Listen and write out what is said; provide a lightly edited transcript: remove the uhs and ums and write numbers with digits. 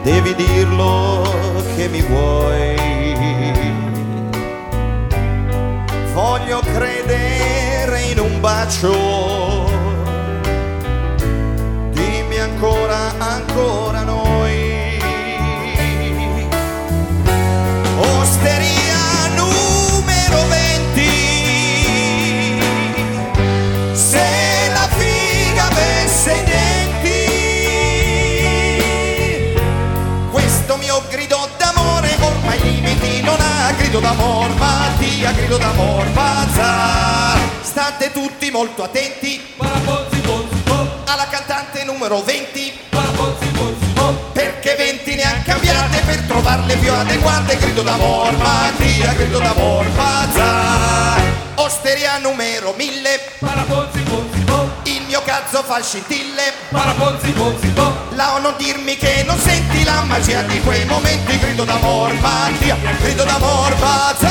devi dirlo che mi vuoi. Voglio credere in un bacio, dimmi ancora, ancora noi. Osteria numero 20, se la figa avesse i denti. Questo mio grido d'amore ormai limiti non ha, grido d'amor Mattia, grido d'amor Bazza. State tutti molto attenti alla cantante numero 20, perché 20 ne ha cambiate per trovarle più adeguate. Grido d'amor Mattia, grido d'amor Bazza. Osteria numero 1000, il mio cazzo fa scintille. La non dirmi che non senti la magia di quei momenti. Grido d'amor Mattia, grido d'amor Bazza.